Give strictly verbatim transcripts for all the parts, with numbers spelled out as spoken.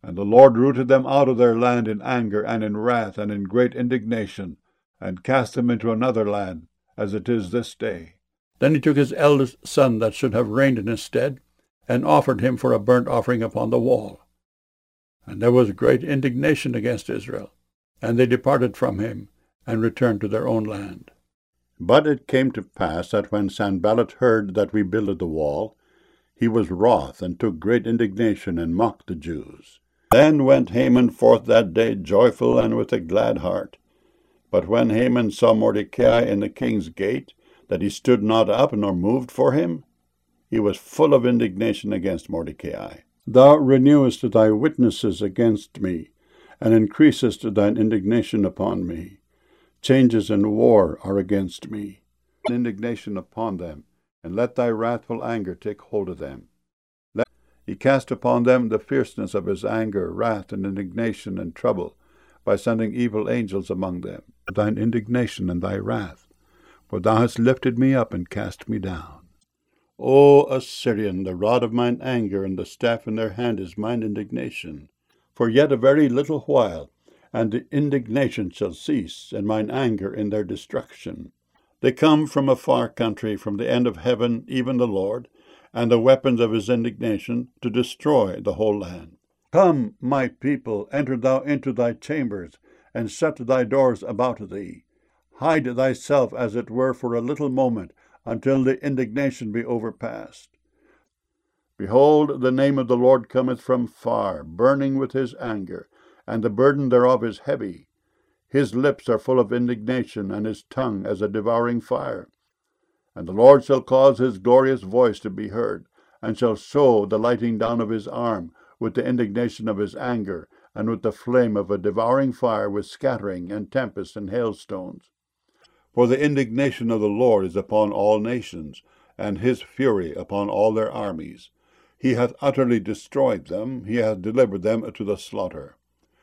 And the Lord rooted them out of their land in anger and in wrath and in great indignation, and cast them into another land, as it is this day. Then he took his eldest son that should have reigned in his stead, and offered him for a burnt offering upon the wall. And there was great indignation against Israel, and they departed from him, and returned to their own land. But it came to pass that when Sanballat heard that we builded the wall, he was wroth, and took great indignation, and mocked the Jews. Then went Haman forth that day joyful and with a glad heart. But when Haman saw Mordecai in the king's gate, that he stood not up nor moved for him, he was full of indignation against Mordecai. Thou renewest thy witnesses against me, and increasest thine indignation upon me. Changes in war are against me. Indignation upon them, and let thy wrathful anger take hold of them. Let he cast upon them the fierceness of his anger, wrath, and indignation, and trouble, by sending evil angels among them. Thine indignation and thy wrath, for thou hast lifted me up and cast me down. O Assyrian, the rod of mine anger, and the staff in their hand is mine indignation. For yet a very little while, and the indignation shall cease, and mine anger in their destruction. They come from a far country, from the end of heaven, even the Lord, and the weapons of his indignation, to destroy the whole land. Come, my people, enter thou into thy chambers, and shut thy doors about thee. Hide thyself, as it were, for a little moment, until the indignation be overpast. Behold, the name of the Lord cometh from far, burning with his anger, and the burden thereof is heavy. His lips are full of indignation, and his tongue as a devouring fire. And the Lord shall cause his glorious voice to be heard, and shall show the lighting down of his arm, with the indignation of his anger, and with the flame of a devouring fire, with scattering, and tempest, and hailstones. For the indignation of the Lord is upon all nations, and his fury upon all their armies. He hath utterly destroyed them, he hath delivered them to the slaughter.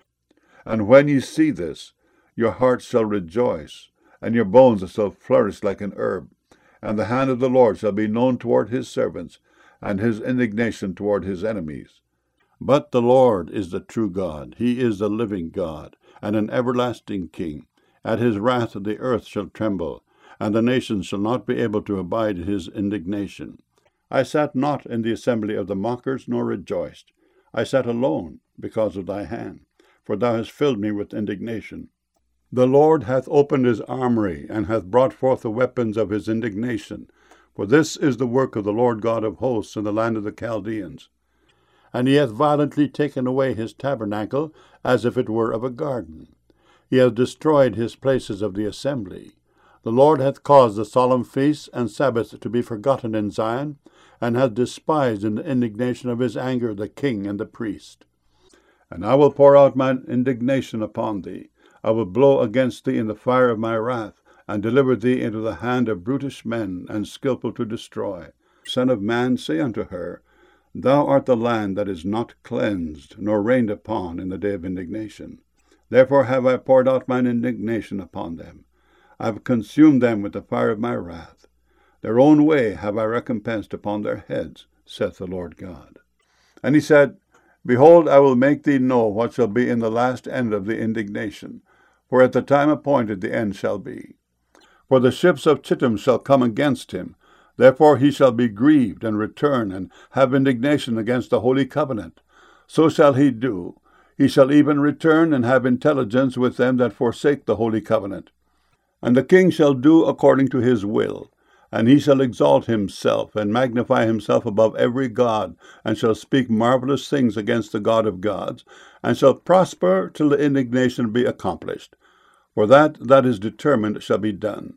And when ye see this, your hearts shall rejoice, and your bones shall flourish like an herb. And the hand of the Lord shall be known toward his servants, and his indignation toward his enemies. But the Lord is the true God, he is the living God, and an everlasting King. At his wrath the earth shall tremble, and the nations shall not be able to abide his indignation. I sat not in the assembly of the mockers, nor rejoiced. I sat alone, because of thy hand, for thou hast filled me with indignation. The Lord hath opened his armory, and hath brought forth the weapons of his indignation. For this is the work of the Lord God of hosts in the land of the Chaldeans. And he hath violently taken away his tabernacle, as if it were of a garden. He hath destroyed his places of the assembly. The Lord hath caused the solemn feasts and Sabbaths to be forgotten in Zion, and hath despised in the indignation of his anger the king and the priest. And I will pour out mine indignation upon thee. I will blow against thee in the fire of my wrath, and deliver thee into the hand of brutish men, and skilful to destroy. Son of man, say unto her, Thou art the land that is not cleansed, nor rained upon in the day of indignation. Therefore have I poured out mine indignation upon them. I have consumed them with the fire of my wrath. Their own way have I recompensed upon their heads, saith the Lord God. And he said, Behold, I will make thee know what shall be in the last end of the indignation, for at the time appointed the end shall be. For the ships of Chittim shall come against him, therefore he shall be grieved, and return, and have indignation against the holy covenant. So shall he do. He shall even return, and have intelligence with them that forsake the holy covenant. And the king shall do according to his will, and he shall exalt himself, and magnify himself above every god, and shall speak marvelous things against the God of gods, and shall prosper till the indignation be accomplished. For that that is determined shall be done.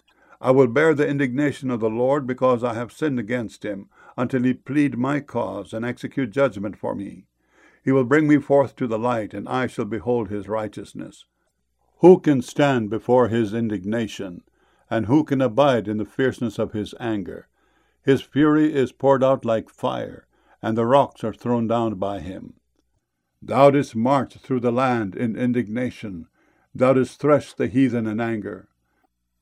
I will bear the indignation of the Lord, because I have sinned against him, until he plead my cause, and execute judgment for me. He will bring me forth to the light, and I shall behold his righteousness. Who can stand before his indignation? And who can abide in the fierceness of his anger? His fury is poured out like fire, and the rocks are thrown down by him. Thou didst march through the land in indignation. Thou didst thresh the heathen in anger.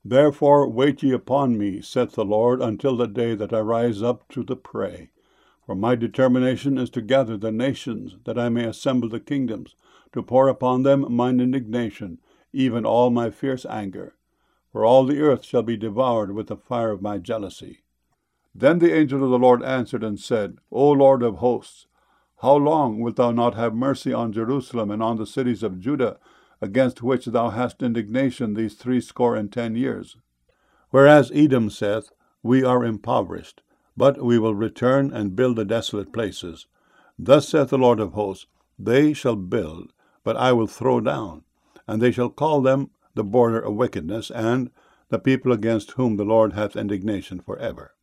Therefore wait ye upon me, saith the Lord, until the day that I rise up to the prey. For my determination is to gather the nations, that I may assemble the kingdoms, to pour upon them mine indignation, even all my fierce anger. For all the earth shall be devoured with the fire of my jealousy. Then the angel of the Lord answered and said, O Lord of hosts, how long wilt thou not have mercy on Jerusalem and on the cities of Judah, against which thou hast indignation these threescore and ten years? Whereas Edom saith, We are impoverished, but we will return and build the desolate places. Thus saith the Lord of hosts, They shall build, but I will throw down, and they shall call them the border of wickedness, and the people against whom the Lord hath indignation for ever.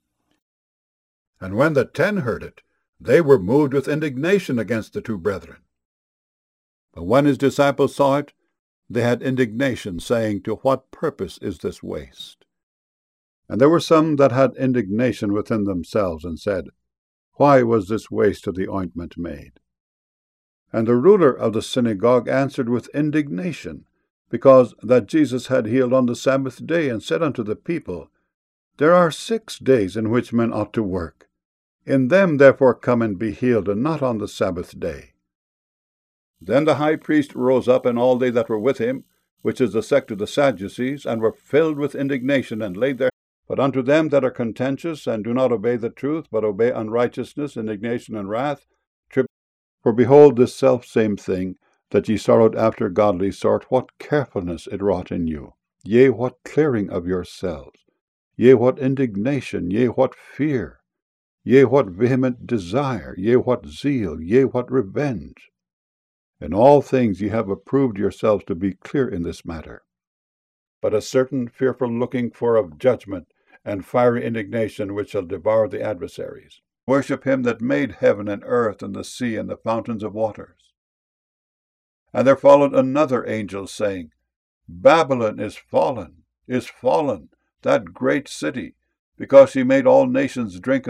And when the ten heard it, they were moved with indignation against the two brethren. But when his disciples saw it, they had indignation, saying, To what purpose is this waste? And there were some that had indignation within themselves, and said, Why was this waste of the ointment made? And the ruler of the synagogue answered with indignation, because that Jesus had healed on the Sabbath day, and said unto the people, There are six days in which men ought to work. In them therefore come and be healed, and not on the Sabbath day. Then the high priest rose up, and all they that were with him, which is the sect of the Sadducees, and were filled with indignation, and laid their But unto them that are contentious, and do not obey the truth, but obey unrighteousness, indignation, and wrath, trib- For behold, this selfsame thing, that ye sorrowed after godly sort, what carefulness it wrought in you! Yea, what clearing of yourselves! Yea, what indignation! Yea, what fear! Yea, what vehement desire! Yea, what zeal! Yea, what revenge! In all things ye have approved yourselves to be clear in this matter. But a certain fearful looking for of judgment, and fiery indignation, which shall devour the adversaries. Worship him that made heaven and earth and the sea and the fountains of waters. And there followed another angel, saying, Babylon is fallen, is fallen, that great city, because she made all nations drink